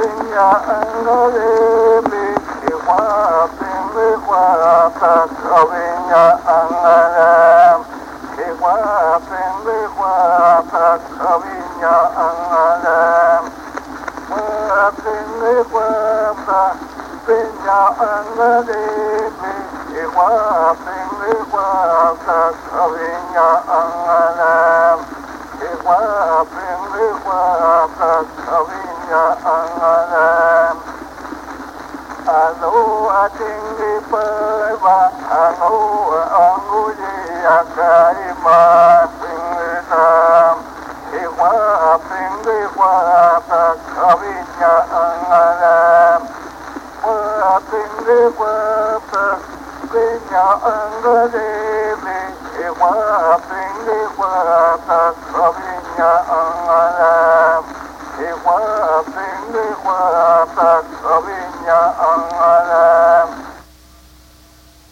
piña angarebe, igual pende guata, caviña angaram, igual pende guata, caviña angaram, pende guata, piña angarebe, igual pende guata, caviña angaram. Igual pende guata, caviña angaram. Alo atingi perwa, alo anguji akaima pingdam. Igual pende guata, caviña angaram. Igual pende guata, piña angarebe. Igual pende guata, caviña angaram. Igual pende guata, caviña angaram.